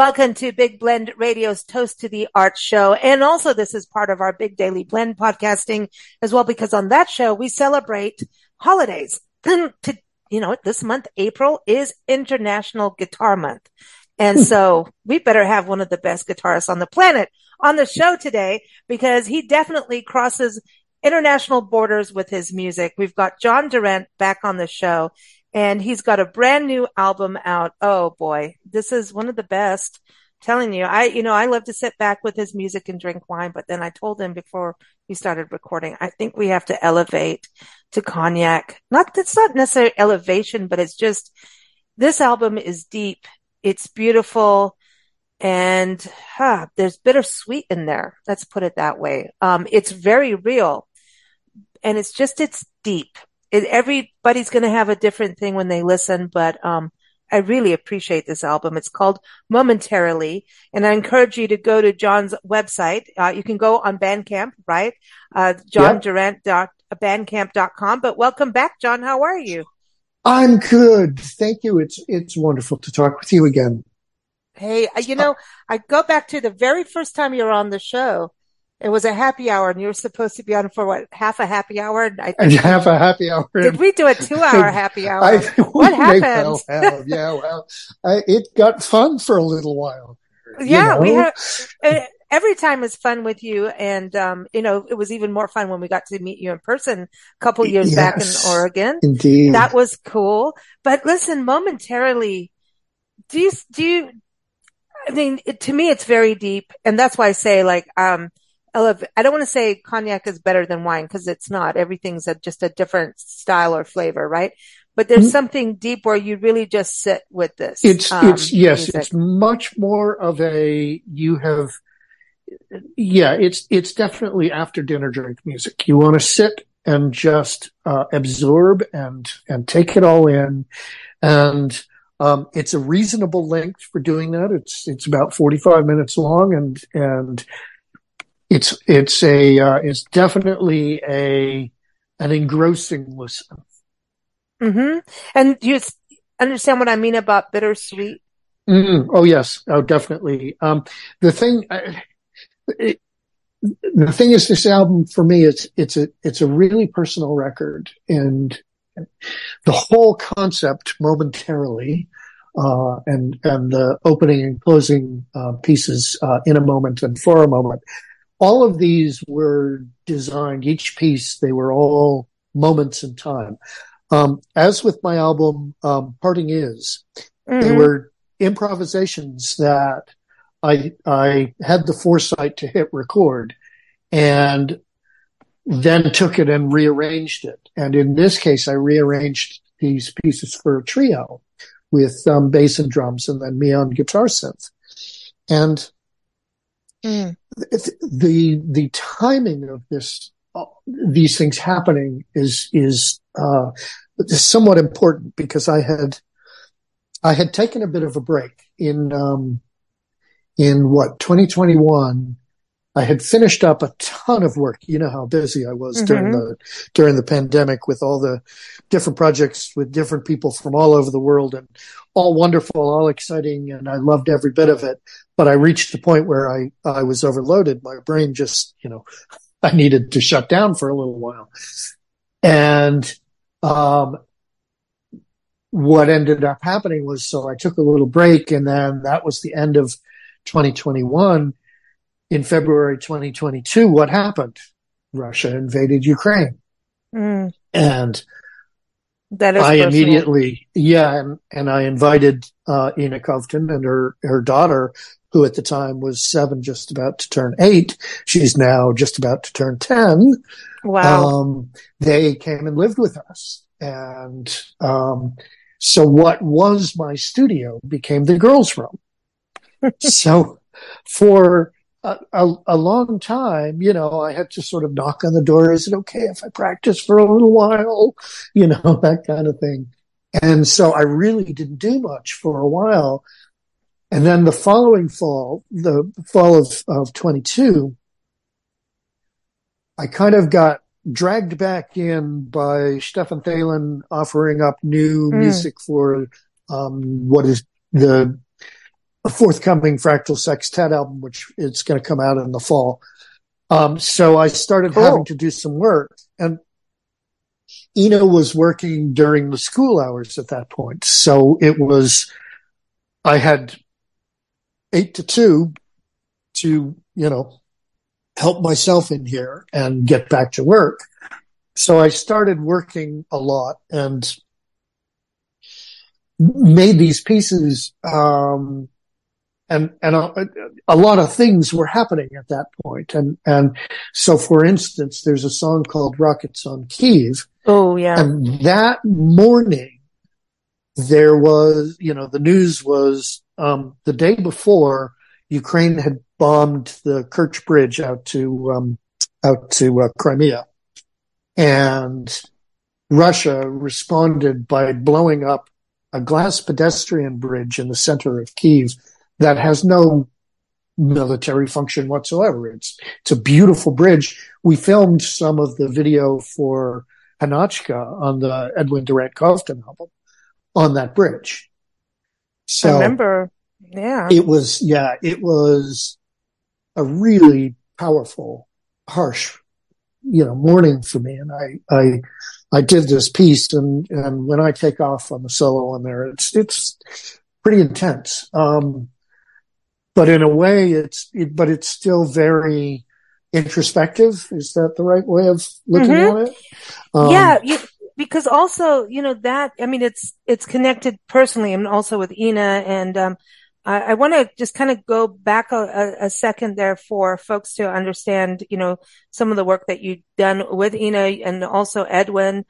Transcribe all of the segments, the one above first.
Welcome to Big Blend Radio's Toast to the Art show. And also this is part of our Big Daily Blend podcasting as well, because on that show, we celebrate holidays. This month, April, is International Guitar Month. And so we better have one of the best guitarists on the planet on the show today, because he definitely crosses international borders with his music. We've got Jon Durant back on the show, and he's got a brand new album out. Oh boy, this is one of the best. I'm telling you, I love to sit back with his music and drink wine, but then I told him before we started recording, I think we have to elevate to cognac. It's not necessarily elevation, but it's just, this album is deep. It's beautiful. And there's bittersweet in there. Let's put it that way. It's very real, and it's deep. Everybody's going to have a different thing when they listen, but I really appreciate this album. It's called Momentarily, and I encourage you to go to Jon's website. You can go on Bandcamp, right? JonDurant.bandcamp.com. But welcome back, Jon. How are you? I'm good. Thank you. It's wonderful to talk with you again. Hey, I go back to the very first time you were on the show. It was a happy hour, and you were supposed to be on for half a happy hour? Half a happy hour. Did we do a 2-hour happy hour? What happened? It got fun for a little while. Yeah, we have. Every time is fun with you, and it was even more fun when we got to meet you in person a couple years back in Oregon. Indeed, that was cool. But listen, Momentarily, do you? I mean, to me, it's very deep, and that's why I say, I don't want to say cognac is better than wine, because it's not. Everything's just a different style or flavor, right? But there's something deep where you really just sit with this. It's much more of it's definitely after dinner drink music. You want to sit and just absorb and take it all in, and it's a reasonable length for doing that. It's about 45 minutes long, and it's definitely an engrossing listen. Mm-hmm. And you understand what I mean about bittersweet? Mm-hmm. Oh yes. Oh, definitely. The thing is, this album for me, it's a really personal record, and the whole concept, Momentarily, and the opening and closing pieces, In a Moment and For a Moment, all of these were designed, each piece, they were all moments in time. As with my album, Parting Is, they were improvisations that I had the foresight to hit record, and then took it and rearranged it. And in this case, I rearranged these pieces for a trio with bass and drums, and then me on guitar synth. And the timing of these things happening is somewhat important, because I had taken a bit of a break in 2021. I had finished up a ton of work. You know how busy I was during the pandemic, with all the different projects with different people from all over the world, and all wonderful, all exciting, and I loved every bit of it. But I reached the point where I was overloaded. My brain just, I needed to shut down for a little while. And what ended up happening was, so I took a little break, and then that was the end of 2021. In February 2022, what happened? Russia invaded Ukraine. And that is I personal. immediately, and I invited Ina Kovtun and her daughter, who at the time was 7, just about to turn 8. She's now just about to turn 10. Wow. They came and lived with us. And so what was my studio became the girls' room. So for a long time, I had to sort of knock on the door. Is it okay if I practice for a little while? That kind of thing. And so I really didn't do much for a while. And then the following fall, the fall of 22, I kind of got dragged back in by Stefan Thalen offering up new music for what is the a forthcoming Fractal Sextet album, which it's going to come out in the fall. So I started having to do some work, and Ina was working during the school hours at that point. So I had 8 to 2 to, help myself in here and get back to work. So I started working a lot and made these pieces, and a lot of things were happening at that point. And so, for instance, there's a song called Rockets on Kyiv. Oh, yeah. And that morning, there was, the news was, the day before, Ukraine had bombed the Kerch Bridge out to Crimea. And Russia responded by blowing up a glass pedestrian bridge in the center of Kyiv that has no military function whatsoever. It's a beautiful bridge. We filmed some of the video for Hanachka on the Edwin Durant Kovtun album on that bridge. So I remember, yeah. It was a really powerful, harsh, morning for me. And I did this piece, and when I take off on the solo on there, it's pretty intense. But in a way it's still very introspective. Is that the right way of looking at it? Because also, it's connected personally and also with Ina. And, I want to just kind of go back a second there for folks to understand, some of the work that you've done with Ina and also Edwin.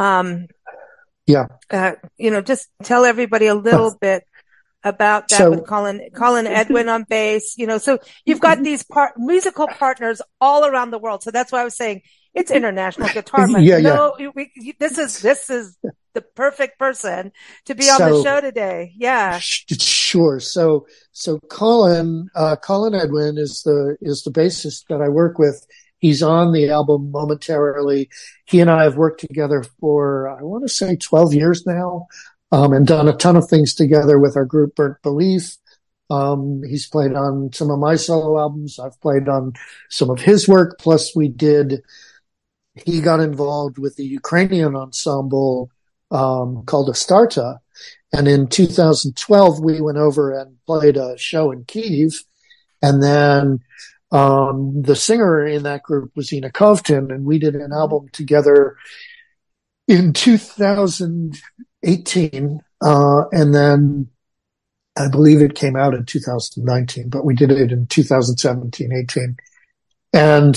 Just tell everybody a little bit about that with Colin Edwin on bass, so you've got these musical partners all around the world. So that's why I was saying it's International Guitar Month. This is the perfect person to be on the show today. Yeah. Sure. So Colin Edwin is the bassist that I work with. He's on the album momentarily. He and I have worked together for, I want to say 12 years now. And done a ton of things together with our group Burnt Belief. He's played on some of my solo albums. I've played on some of his work. Plus he got involved with the Ukrainian ensemble, called Astarta. And in 2012, we went over and played a show in Kyiv. And then, the singer in that group was Ina Kovtun, and we did an album together in 2018, and then I believe it came out in 2019, but we did it in 2017, 18. And,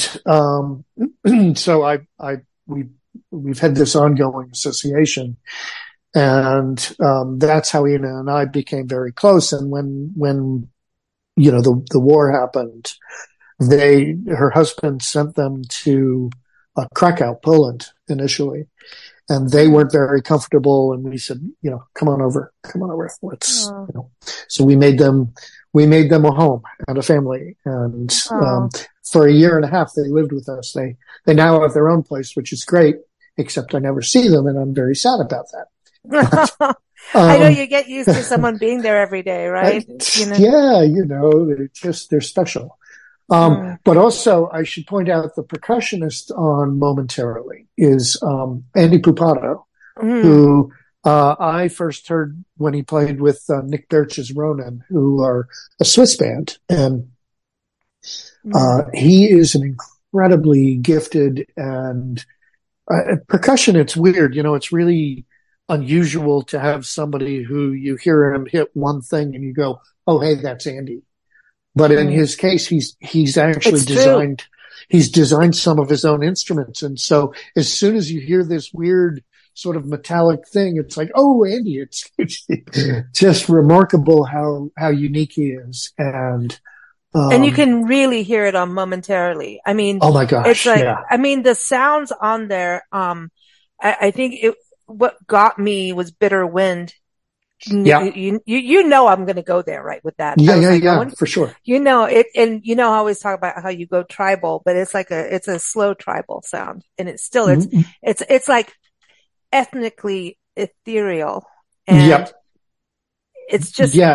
so we've had this ongoing association, and, that's how Ina and I became very close. And when the war happened, her husband sent them to Krakow, Poland initially. And they weren't very comfortable, and we said, come on over. Let's, So we made them a home and a family. And, for a year and a half, they lived with us. They now have their own place, which is great, except I never see them, and I'm very sad about that. I know you get used to someone being there every day, right? Yeah, they're special. But also I should point out the percussionist on Momentarily is, Andy Pupato, who, I first heard when he played with, Nick Birch's Ronan, who are a Swiss band. And, he is an incredibly gifted and, percussion. It's weird. It's really unusual to have somebody who you hear him hit one thing and you go, oh, hey, that's Andy. But in his case, he's actually designed some of his own instruments. And so as soon as you hear this weird sort of metallic thing, it's like, oh, Andy, it's just remarkable how unique he is. And you can really hear it on Momentarily. I mean, oh my gosh. It's like, the sounds on there, I think what got me was Bitter Wind. Yeah. I'm going to go there, right, with that. Yeah, for sure. It, and I always talk about how you go tribal, but it's like it's a slow tribal sound, and it's still, it's like ethnically ethereal. And it's just,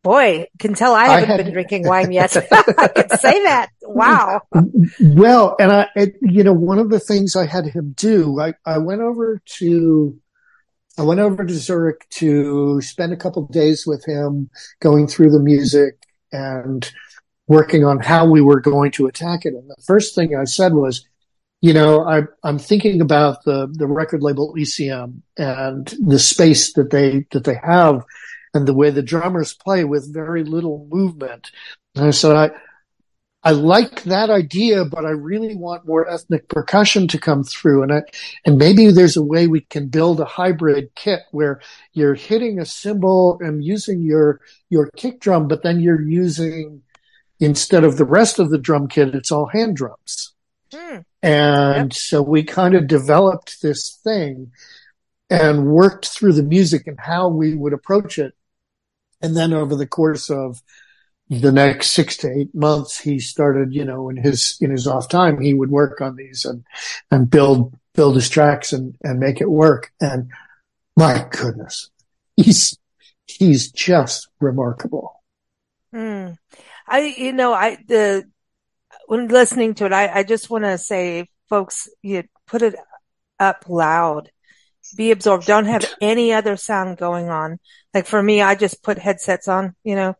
Boy, can tell I haven't been drinking wine yet. I can say that. Wow. Well, and one of the things I had him do, I went over to Zurich to spend a couple of days with him, going through the music and working on how we were going to attack it. And the first thing I said was, I'm thinking about the record label ECM and the space that they have and the way the drummers play with very little movement. And I said, I like that idea, but I really want more ethnic percussion to come through. And maybe there's a way we can build a hybrid kit where you're hitting a cymbal and using your kick drum, but then you're using, instead of the rest of the drum kit, it's all hand drums. And so we kind of developed this thing and worked through the music and how we would approach it. And then over the course of the next 6 to 8 months, he started, in his off time, he would work on these and build his tracks and make it work. And my goodness, he's just remarkable. When listening to it, I just want to say, folks, you put it up loud, be absorbed. Don't have any other sound going on. Like for me, I just put headsets on, and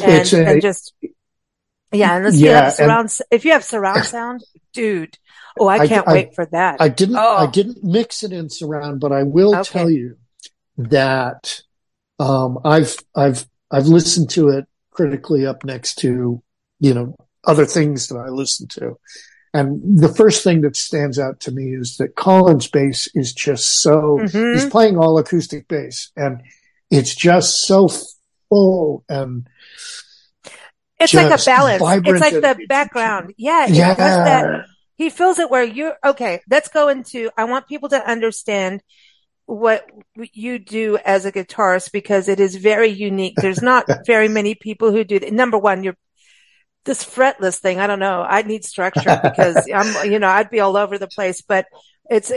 if you have surround sound, dude, I can't wait for that. I didn't mix it in surround, but I will tell you that, I've listened to it critically up next to, other things that I listen to. And the first thing that stands out to me is that Colin's bass is just so, he's playing all acoustic bass and it's just so full and it's like a balance. It's like the background. Yeah. It does that. He feels it where let's go into, I want people to understand what you do as a guitarist because it is very unique. There's not very many people who do that. Number one, this fretless thing, I don't know. I need structure because I'd be all over the place, but it's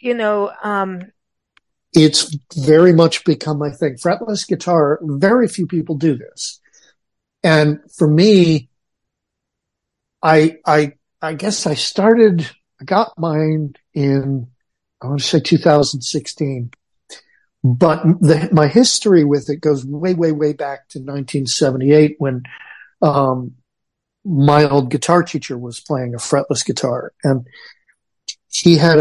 very much become my thing. Fretless guitar, very few people do this. And for me, I guess I got mine in, I want to say 2016, but my history with it goes way, way, way back to 1978 when, my old guitar teacher was playing a fretless guitar and he had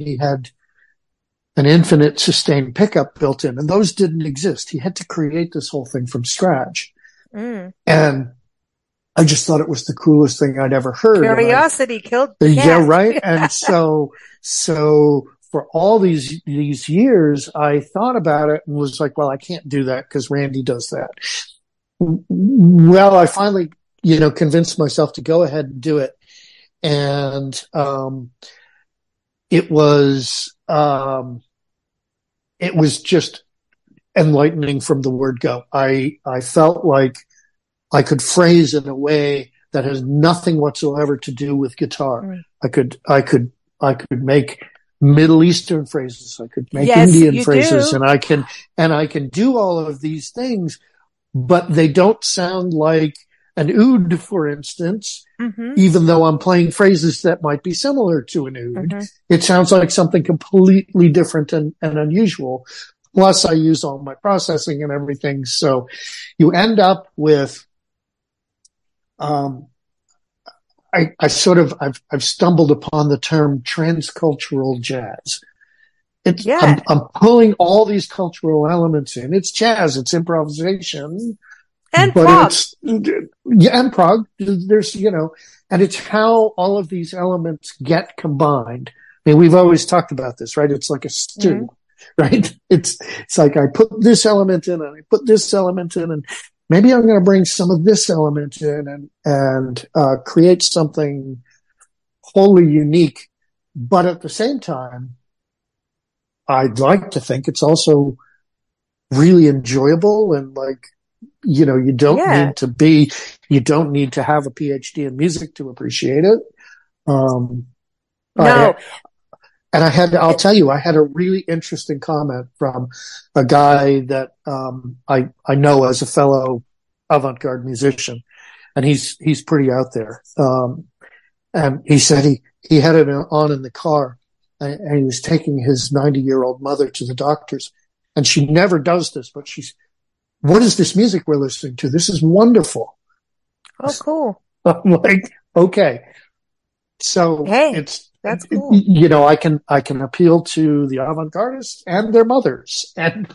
an infinite sustained pickup built in and those didn't exist. He had to create this whole thing from scratch. And I just thought it was the coolest thing I'd ever heard. Curiosity killed the cat. Yeah, right. And so for all these years, I thought about it and was like, well, I can't do that because Randy does that. Well, I finally, convinced myself to go ahead and do it. And, it was just enlightening from the word go. I felt like I could phrase in a way that has nothing whatsoever to do with guitar. I could make Middle Eastern phrases. I could make Indian phrases and I can do all of these things, but they don't sound like an oud, for instance, even though I'm playing phrases that might be similar to an oud. It sounds like something completely different and unusual. Plus I use all my processing and everything. So you end up with, I've stumbled upon the term transcultural jazz. I'm pulling all these cultural elements in. It's jazz, it's improvisation. And prog. And prog. There's, and it's how all of these elements get combined. I mean, we've always talked about this, right? It's like a stew, right? It's like I put this element in and I put this element in and maybe I'm going to bring some of this element in and create something wholly unique. But at the same time, I'd like to think it's also really enjoyable and like, you don't need to have a PhD in music to appreciate it. No. I'll tell you, I had a really interesting comment from a guy that, I know as a fellow avant-garde musician, and he's pretty out there. And he said he had it on in the car, and he was taking his 90-year-old mother to the doctors, and she never does this, but what is this music we're listening to? This is wonderful. Oh, cool. I'm like, okay. So hey, that's cool. You know, I can appeal to the avant-gardists and their mothers. And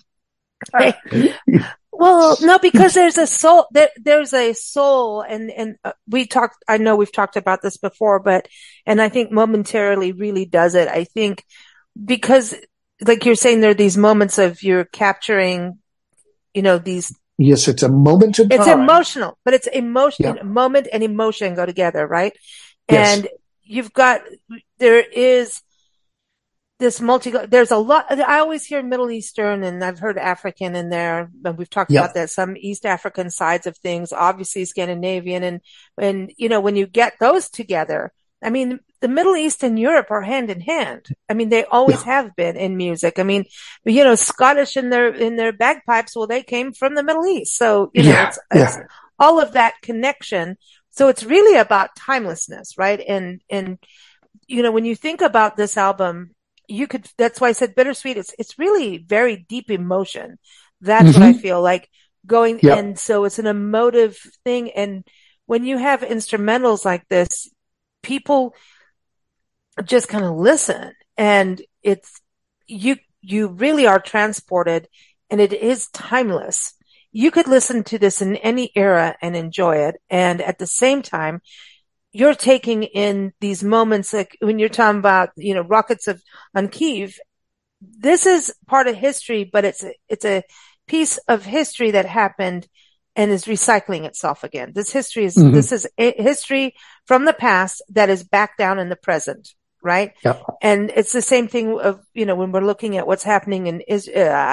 well, no, because there's a soul, there's a soul, and I know we've talked about this before, and I think Momentarily really does it. I think because, like you're saying, there are these moments of you're capturing, you know, these. Yes, it's a moment in time. It's emotional, but it's emotion. Yeah. Moment and emotion go together, right? Yes. And there is this there's a lot. I always hear Middle Eastern, and I've heard African in there, and we've talked about that, some East African sides of things, obviously Scandinavian, and you know, when you get those together, I mean, the Middle East and Europe are hand in hand. I mean, they always have been in music. I mean, you know, Scottish in their bagpipes, well, they came from the Middle East. So, you know, it's all of that connection. So it's really about timelessness, right? And, you know, when you think about this album, that's why I said bittersweet. It's really very deep emotion. That's what I feel like going. And so it's an emotive thing. And when you have instrumentals like this, people just kind of listen, and you really are transported, and it is timeless. You could listen to this in any era and enjoy it. And at the same time, you're taking in these moments, like when you're talking about, you know, rockets on Kyiv. This is part of history, but it's a piece of history that happened and is recycling itself again. This is a history from the past that is back down in the present, right? Yep. And it's the same thing of, you know, when we're looking at what's happening in Israel.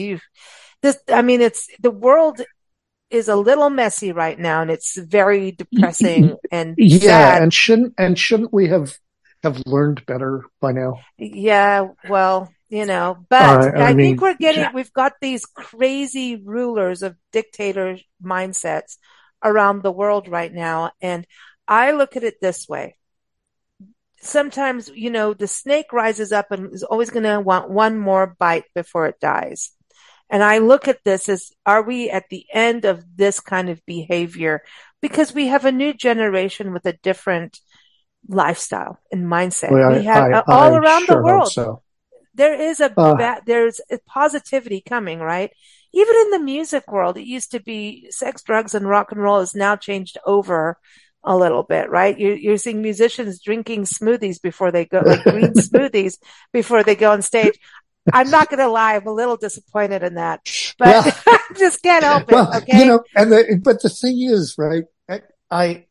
The world is a little messy right now, and it's very depressing and sad. And shouldn't we have learned better by now? Yeah, well, you know, but I think we've got these crazy rulers of dictator mindsets around the world right now. And I look at it this way. Sometimes, you know, the snake rises up and is always going to want one more bite before it dies. And I look at this as, are we at the end of this kind of behavior? Because we have a new generation with a different lifestyle and mindset. We have all around the world. So. There is there's a positivity coming, right? Even in the music world, it used to be sex, drugs, and rock and roll is now changed over a little bit, right? You're seeing musicians drinking smoothies before they go, like green smoothies before they go on stage. I'm not going to lie, I'm a little disappointed in that, but I just can't help it. Okay. You know, but the thing is, right? I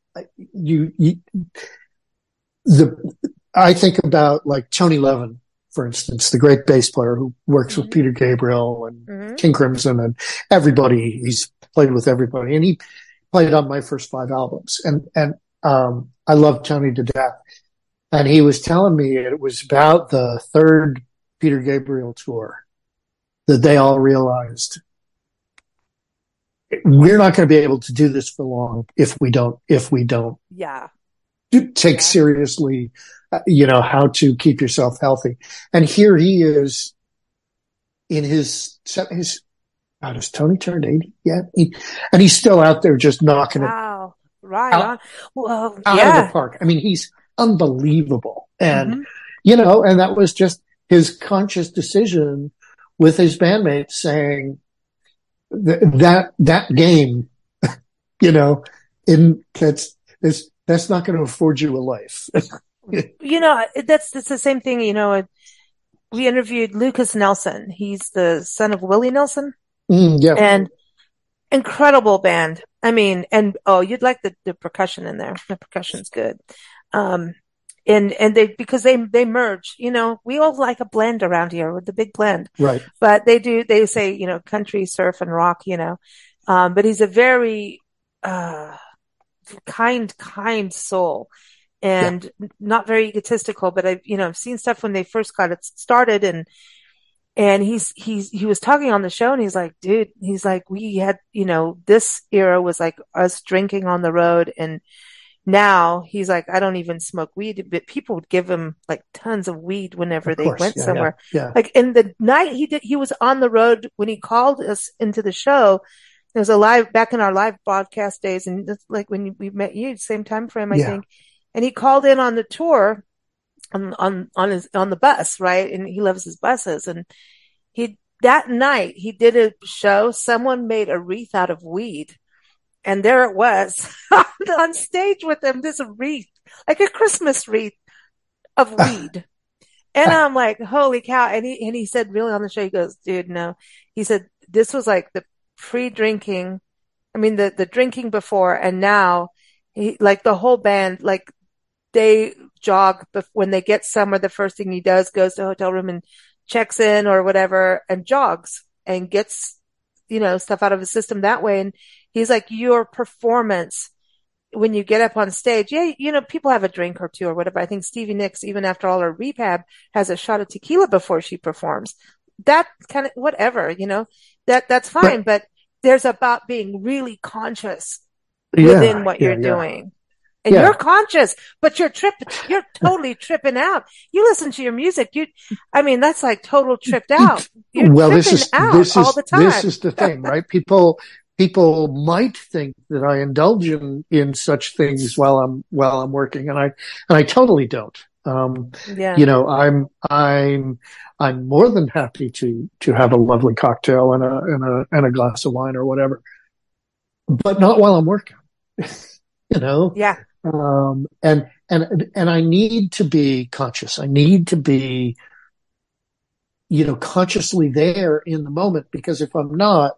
think about like Tony Levin, for instance, the great bass player who works with Peter Gabriel and King Crimson and everybody. He's played with everybody, and he played on my first 5 albums. And I love Tony to death. And he was telling me it was about the 3rd Peter Gabriel tour that they all realized we're not going to be able to do this for long if we don't take seriously, you know, how to keep yourself healthy. And here he is in his has Tony turned 80 yet? And he's still out there just knocking it out of the park. I mean, he's unbelievable. And, you know, and that was just his conscious decision with his bandmates saying that game, you know, that's not going to afford you a life. You know, that's the same thing. You know, we interviewed Lucas Nelson. He's the son of Willie Nelson. And incredible band. I mean, and you'd like the percussion in there. The percussion's good. And because they merge, you know, we all like a blend around here with the big blend. Right. But they say, you know, country, surf, and rock, you know. But he's a very, kind soul, and not very egotistical, but I've seen stuff when they first got it started, and And he was talking on the show and he's like, dude, he's like, we had, this era was like us drinking on the road. And now he's like, I don't even smoke weed, but people would give him like tons of weed whenever Of they course. went Yeah. somewhere. Yeah. Like in the night he was on the road when he called us into the show. It was back in our live broadcast days. And it's like when we met you, same time frame, I Yeah. think. And he called in on the tour on the bus, right? And he loves his buses. And that night he did a show. Someone made a wreath out of weed. And there it was on stage with him, this wreath, like a Christmas wreath of weed. And I'm like, holy cow. And he said, really on the show, he goes, dude, no. He said, this was like the pre-drinking. I mean, the drinking before and now like the whole band, like they jog when they get somewhere. The first thing he does goes to a hotel room and checks in or whatever and jogs and gets, stuff out of his system that way. And he's like, your performance when you get up on stage, yeah, people have a drink or two or whatever. I think Stevie Nicks, even after all her rehab, has a shot of tequila before she performs. That kind of whatever, that's fine. But there's about being really conscious within what you're doing. And you're conscious, but you're totally tripping out. You listen to your music. That's like total tripped out. You're tripping out all the time. This is the thing, right? People might think that I indulge in such things while I'm working, and I totally don't. I'm more than happy to have a lovely cocktail and a glass of wine or whatever, but not while I'm working. Yeah. And I need to be conscious. I need to be, consciously there in the moment, because if I'm not,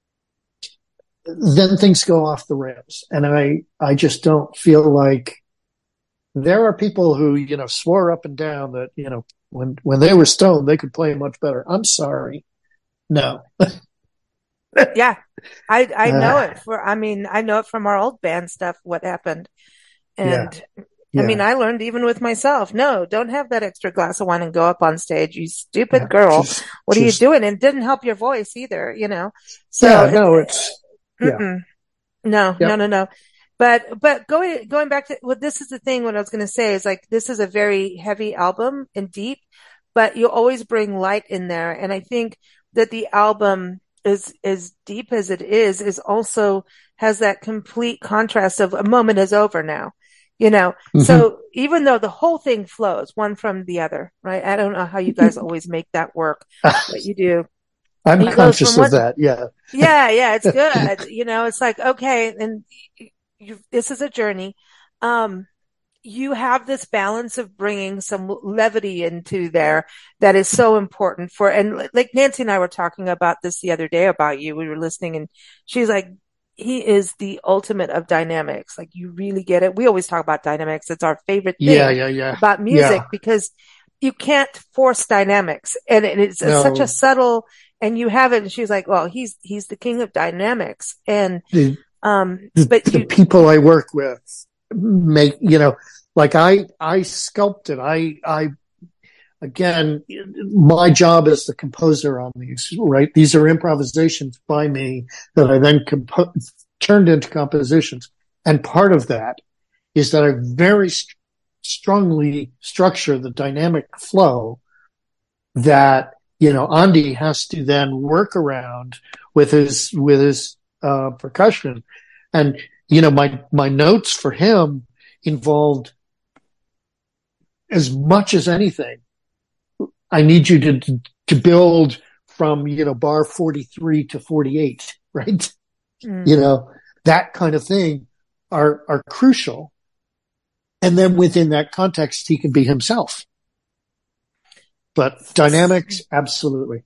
then things go off the rails. And I just don't feel like there are people who, swore up and down that, when they were stoned, they could play much better. I'm sorry. No. Yeah. I know it I know it from our old band stuff, what happened. And I learned even with myself, no, don't have that extra glass of wine and go up on stage. You stupid girl. What are you doing? And it didn't help your voice either, So No. But going back to this is the thing, what I was going to say is like, this is a very heavy album and deep, but you always bring light in there. And I think that the album is as deep as it is also has that complete contrast of a moment is over now. Mm-hmm. So even though the whole thing flows one from the other, right? I don't know how you guys always make that work, but you do. I'm conscious of that. Yeah. Yeah. It's good. It's like, okay. And this is a journey. You have this balance of bringing some levity into there that is so important and like Nancy and I were talking about this the other day about you. We were listening and she's like, he is the ultimate of dynamics. Like you really get it. We always talk about dynamics. It's our favorite thing about music because you can't force dynamics and it's such a subtle, and you have it. And she's like, well, he's the king of dynamics. And, the people I work with make, like I sculpted, again, my job as the composer on these, right? These are improvisations by me that I then turned into compositions. And part of that is that I very strongly structure the dynamic flow that, Andy has to then work around with his percussion. And, my notes for him involved, as much as anything, I need you to build from, bar 43 to 48, right? That kind of thing are crucial. And then within that context, he can be himself. But dynamics, absolutely.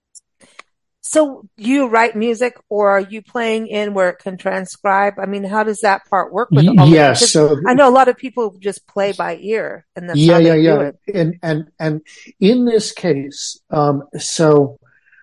So you write music, or are you playing in where it can transcribe? I mean, how does that part work with all Yes. So I know a lot of people just play by ear, and that's how they do it. And in this case, so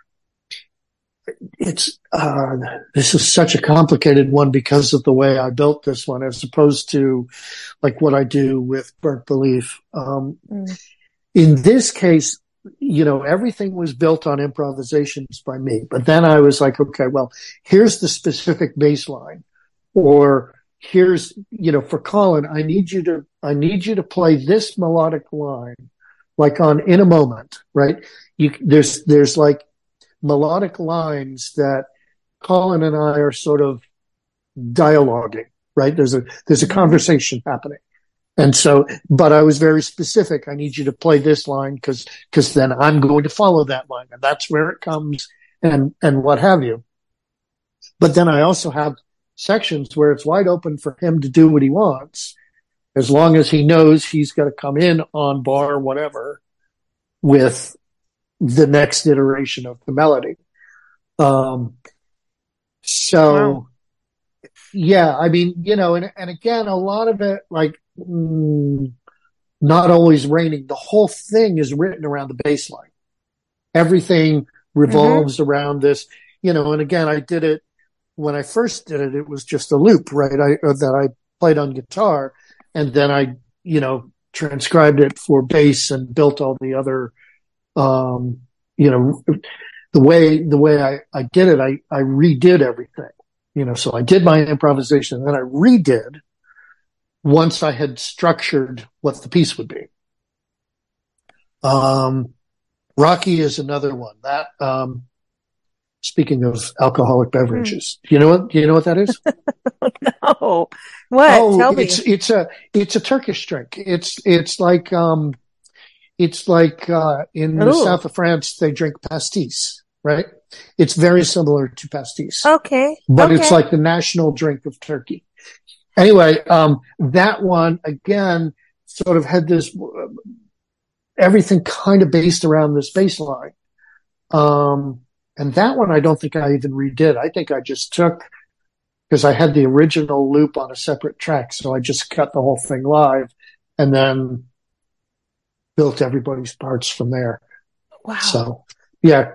it's this is such a complicated one because of the way I built this one, as opposed to like what I do with Burnt Belief. In this case, everything was built on improvisations by me. But then I was like, okay, well, here's the specific bass line, or here's, for Colin, I need you to play this melodic line, like on In a Moment, right? There's like melodic lines that Colin and I are sort of dialoguing, right? There's a conversation happening. And so, but I was very specific. I need you to play this line because then I'm going to follow that line, and that's where it comes, and what have you. But then I also have sections where it's wide open for him to do what he wants, as long as he knows he's got to come in on bar whatever with the next iteration of the melody. Wow. Yeah, I mean, and again, a lot of it, like, not always raining. The whole thing is written around the bass line. Everything revolves around this, and again, I did it when I first did it. It was just a loop, right? That I played on guitar, and then I, transcribed it for bass and built all the other, the way I did it, I redid everything, so I did my improvisation, and then I redid once I had structured what the piece would be. Rocky is another one that, speaking of alcoholic beverages, do you know what that is? No. What? Tell me. It's a Turkish drink. It's like in the south of France, they drink pastis, right? It's very similar to pastis. Okay. But it's like the national drink of Turkey. Anyway, that one, again, sort of had this, everything kind of based around this bass line. And that one, I don't think I even redid. I think I just took, because I had the original loop on a separate track, so I just cut the whole thing live and then built everybody's parts from there. Wow. So, yeah.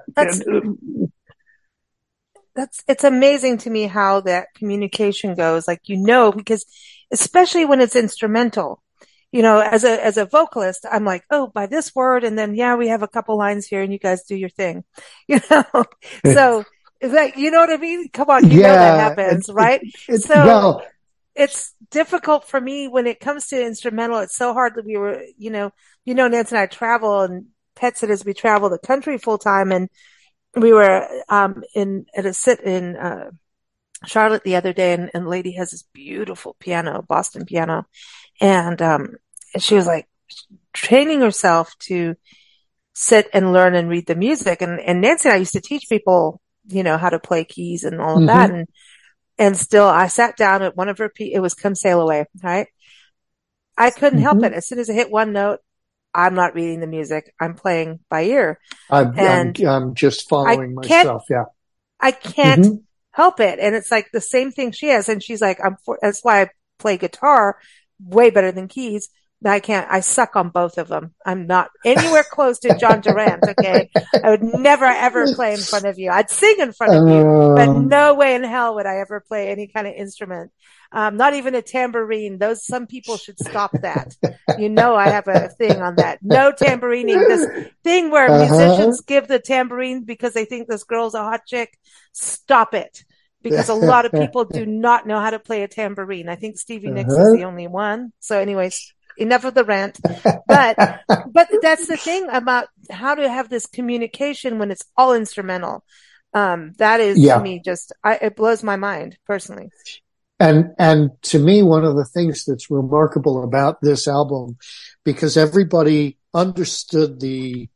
It's amazing to me how that communication goes. Like, because especially when it's instrumental, as a vocalist, I'm like, oh, by this word. And then, we have a couple lines here and you guys do your thing, so it's like, you know what I mean? Come on. Know that happens, right? It's difficult for me when it comes to instrumental. It's so hard that we were, Nancy and I travel and Pet Sit as we travel the country full time. And we were, at a sit in, Charlotte the other day, and the lady has this beautiful piano, Boston piano. And she was like training herself to sit and learn and read the music. And Nancy and I used to teach people, how to play keys and all of that. And still I sat down at one of her, it was Come Sail Away, right? I couldn't help it. As soon as I hit one note, I'm not reading the music. I'm playing by ear. I'm just following myself. Yeah. I can't help it. And it's like the same thing she has. And she's like, that's why I play guitar way better than keys. I suck on both of them. I'm not anywhere close to John Durant. Okay. I would never ever play in front of you. I'd sing in front of you, but no way in hell would I ever play any kind of instrument. Not even a tambourine. Some people should stop that. I have a thing on that. No tambourining. This thing where musicians give the tambourine because they think this girl's a hot chick. Stop it. Because a lot of people do not know how to play a tambourine. I think Stevie Nicks is the only one. So anyways, enough of the rant. But that's the thing about how to have this communication when it's all instrumental. That is to me it blows my mind personally. And to me, one of the things that's remarkable about this album, because everybody understood the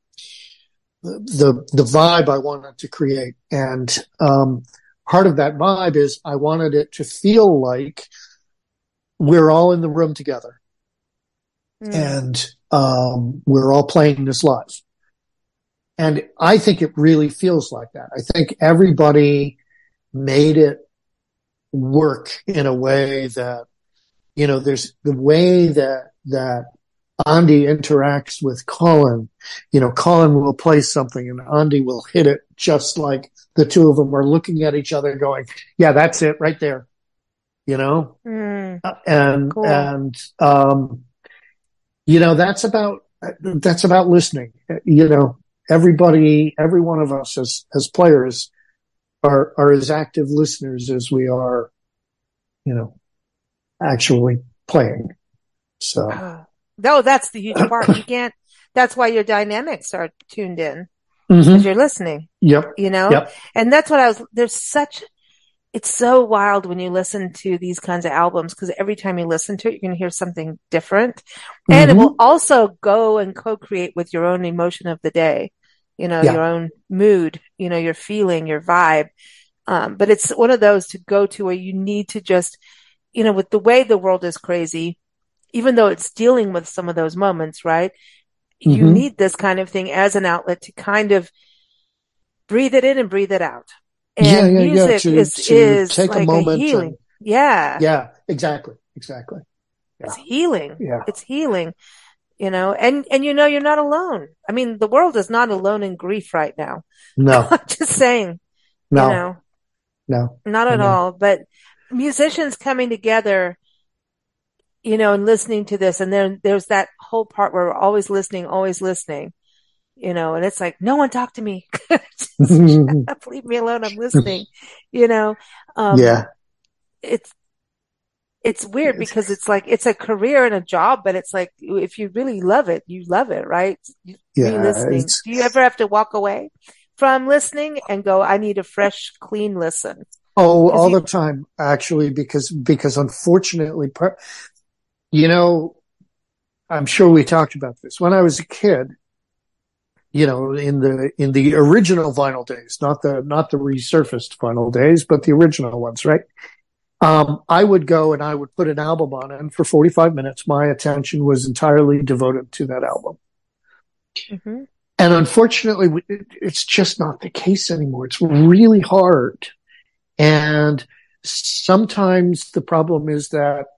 vibe I wanted to create. And, part of that vibe is I wanted it to feel like we're all in the room together. And, we're all playing this live. And I think it really feels like that. I think everybody made it work in a way that, there's the way that Andy interacts with Colin. Colin will play something and Andy will hit it just like the two of them are looking at each other going, yeah, that's it right there. Cool. That's about that's about listening. You know, every one of us as players are as active listeners as we are, you know, actually playing. So. No, that's the huge part. You can't, that's why your dynamics are tuned in Mm-hmm. because you're listening, Yep. you know? Yep. And that's what it's so wild when you listen to these kinds of albums because every time you listen to it, you're going to hear something different. And it will also go and co-create with your own emotion of the day, you know, your own mood, you know, your feeling, your vibe. But it's one of those to go to where you need to just, you know, with the way the world is crazy, even though it's dealing with some of those moments, right? You need this kind of thing as an outlet to kind of breathe it in and breathe it out. And music is take like a moment a healing. and, yeah. Exactly. Yeah. It's healing. Yeah. It's healing, you know, and you know, you're not alone. I mean, the world is not alone in grief right now. No. I'm just saying, you know, not at all, but musicians coming together, you know, and listening to this. And then there's that whole part where we're always listening, you know, and it's like, no one talk to me. Just shut up, leave me alone. I'm listening, you know. It's weird because it's like, it's a career and a job, but it's like, if you really love it, you love it, right? Listening. Do you ever have to walk away from listening and go, I need a fresh, clean listen? Oh, all the time, actually, because unfortunately, you know, I'm sure we talked about this when I was a kid. You know, in the original vinyl days, not the resurfaced vinyl days, but the original ones, right? I would go and I would put an album on, and for 45 minutes, my attention was entirely devoted to that album. Mm-hmm. And unfortunately, it's just not the case anymore. It's really hard. And sometimes the problem is that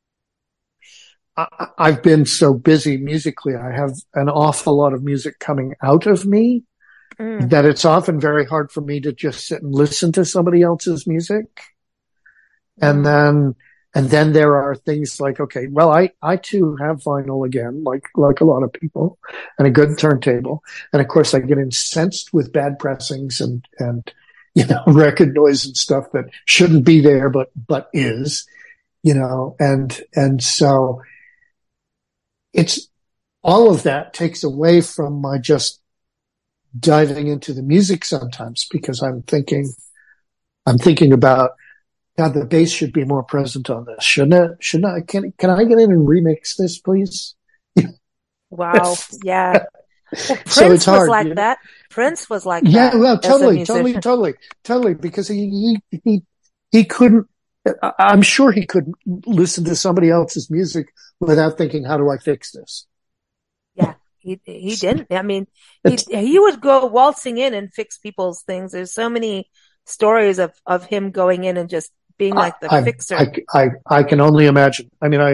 I've been so busy musically. I have an awful lot of music coming out of me that it's often very hard for me to just sit and listen to somebody else's music. And then there are things like, okay, well, I too have vinyl again, like a lot of people, and a good turntable. And of course I get incensed with bad pressings and, you know, record noise and stuff that shouldn't be there, but is, you know, and so it's all of that takes away from my just diving into the music sometimes because I'm thinking about, God, the bass should be more present on this, shouldn't it? Can I get in and remix this, please? Wow. Yeah. Well, Prince so it's hard, was like that. Prince was like that. Yeah, well, totally, because he couldn't, I'm sure he couldn't listen to somebody else's music without thinking, how do I fix this? Yeah, he didn't. I mean, he would go waltzing in and fix people's things. There's so many stories of him going in and just being like the fixer. I can only imagine. I mean,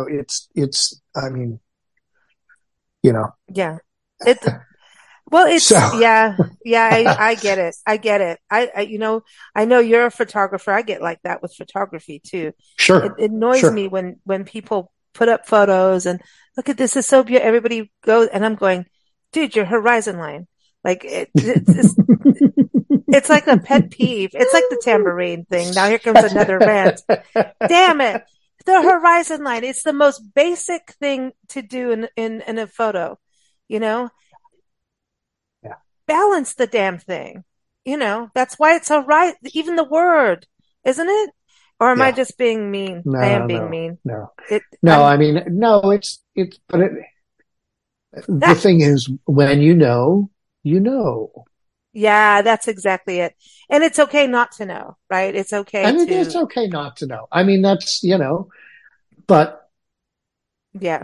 Yeah. I get it. I know you're a photographer. I get like that with photography too. Sure. It annoys me when people put up photos and look at this is so beautiful. Everybody goes and I'm going, dude, your horizon line. Like it's like a pet peeve. It's like the tambourine thing. Now here comes another rant. Damn it. The horizon line. It's the most basic thing to do in a photo, you know? Yeah. Balance the damn thing. You know, that's why it's all right. Even the word, isn't it? Or am I just being mean? No, I am being mean. No. The thing is, when you know, you know. Yeah, that's exactly it. And it's okay not to know, right? It's okay it's okay not to know. I mean, that's, you know, but. Yeah.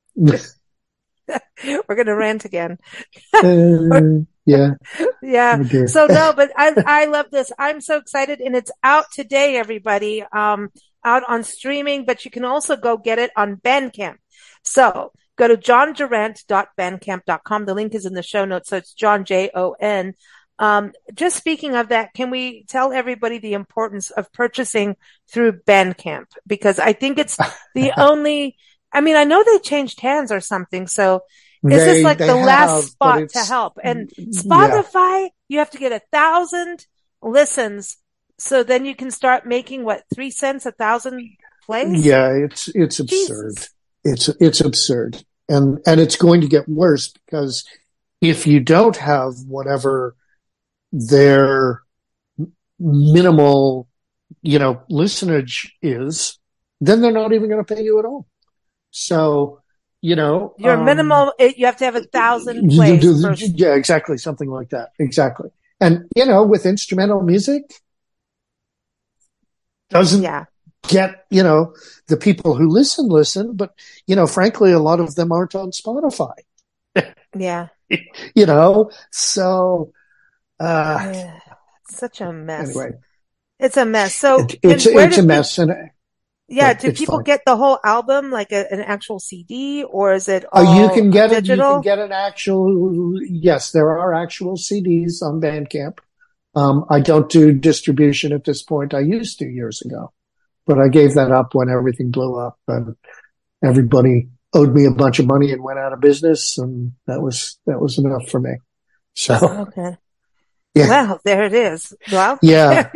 We're going to rant again. Yeah. Yeah. Oh, so no, but I love this. I'm so excited and it's out today, everybody. Out on streaming, but you can also go get it on Bandcamp. So go to JohnDurant.bandcamp.com. The link is in the show notes. So it's John, Jon. Just speaking of that, can we tell everybody the importance of purchasing through Bandcamp? Because I think it's the only, I mean, I know they changed hands or something. So Is this like the last spot to it's, help? And yeah, Spotify, you have to get 1,000 listens. So then you can start making what, 3 cents, 1,000 plays? yeah, it's absurd. Jesus. It's absurd. And it's going to get worse because if you don't have whatever their minimal, listenage is, then they're not even going to pay you at all. So, your minimal, you have to have 1,000 plays. Yeah, exactly. Something like that. Exactly. And, with instrumental music, doesn't get, the people who listen, but, frankly, a lot of them aren't on Spotify. Yeah. So, such a mess. Anyway. It's a mess. So it's a mess. Do people get the whole album, like an actual CD, or is it all you can get digital? You can get an actual, yes, there are actual CDs on Bandcamp. I don't do distribution at this point. I used to years ago, but I gave that up when everything blew up and everybody owed me a bunch of money and went out of business. And that was enough for me. So, okay. Yeah. Well, there it is. Well, yeah.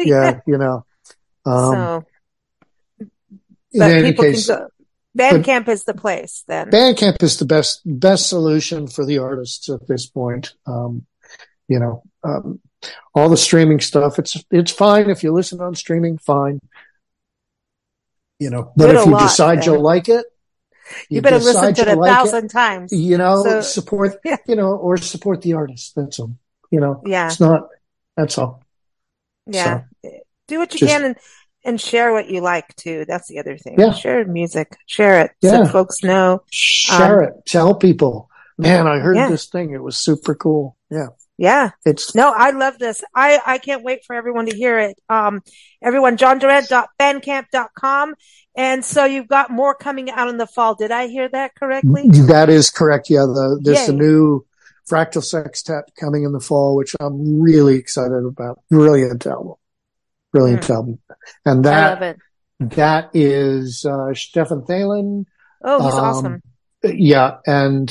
So, but people can go. Bandcamp is the place then. Bandcamp is the best solution for the artists at this point. All the streaming stuff, it's fine if you listen on streaming, fine. But if you decide you'll like it, you better listen to it 1,000 times. Support, or support the artist. That's all. Yeah. It's not, that's all. Yeah. So, do what you can and share what you like too. That's the other thing. Yeah. Share music. Share it. Yeah. So folks know. Share it. Tell people. Man, I heard this thing. It was super cool. Yeah. Yeah. I love this. I can't wait for everyone to hear it. Everyone, JohnDurant.bandcamp.com. And so you've got more coming out in the fall. Did I hear that correctly? That is correct. Yeah. There's a new Fractal Sextet coming in the fall, which I'm really excited about. Brilliant album. And I love it. That is, Stefan Thalen. Oh, he's awesome. Yeah. And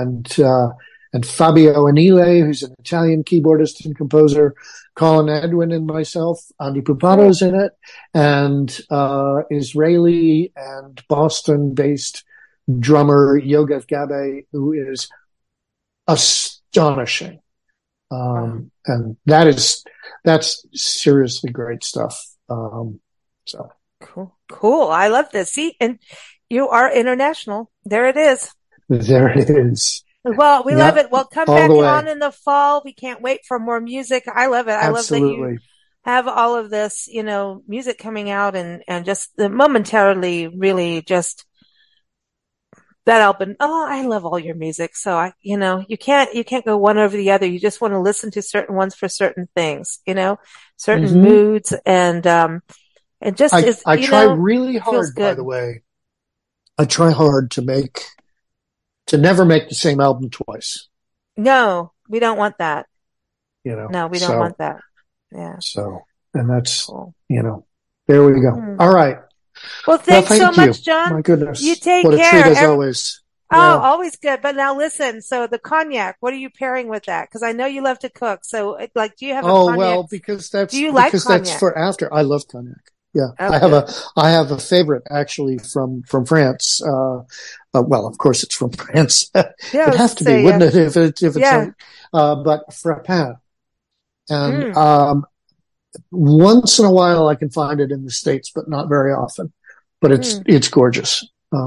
Fabio Anile, who's an Italian keyboardist and composer, Colin Edwin and myself, Andy Pupato's in it, and Israeli and Boston-based drummer Yogev Gabe, who is astonishing. And that's seriously great stuff. So cool. I love this. See, and you are international. There it is. Well, we love it. Well, come back on in the fall. We can't wait for more music. I love it. I love that you have all of this, music coming out and just momentarily really just that album. Oh, I love all your music. So you can't go one over the other. You just want to listen to certain ones for certain things, certain moods and just, I try really hard, by the way. I try hard to never make the same album twice. No, we don't want that. No, we don't want that. Yeah. So, and that's, there we go. All right. Well, thanks so much, John. My goodness. You take care. What a treat as always. Oh, always good. But now listen, so the cognac, what are you pairing with that? Because I know you love to cook. So do you have a cognac? Oh, well, because that's, do you like cognac? That's for after. I love cognac. Yeah. Okay. I have a favorite actually from France. Well, of course it's from France. It'd have to be, wouldn't it? If it's, but Frappin. And, once in a while I can find it in the States, but not very often, but it's gorgeous.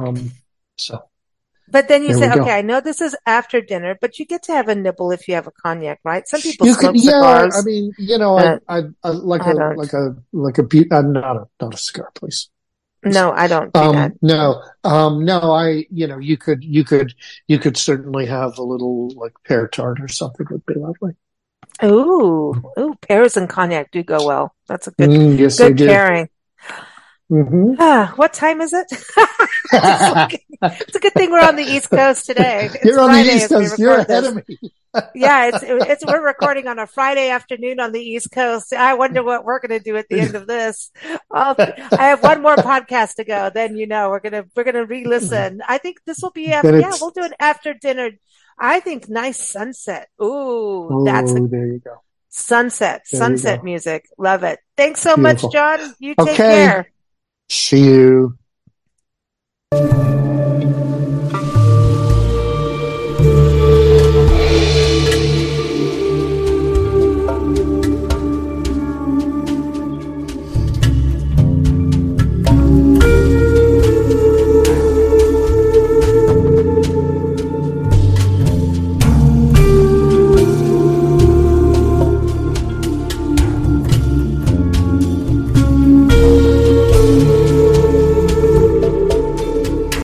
But then you say, okay, I know this is after dinner, but you get to have a nibble if you have a cognac, right? Some people smoke cigars. I mean, I like I'm not a cigar, please. No, I don't do that. No, you could certainly have a little like pear tart or something would be lovely. Ooh, pears and cognac do go well. That's a good, yes, good pairing. What time is it? It's a good thing we're on the East Coast today. You're on the East Coast. You're ahead of me. Yeah, we're recording on a Friday afternoon on the East Coast. I wonder what we're going to do at the end of this. I have one more podcast to go. Then we're gonna re-listen. I think this will be we'll do an after dinner I think nice sunset. Ooh, Oh, that's a there you go. sunset music. Love it. Thanks so much, Beautiful. John. You take Okay. care. See you.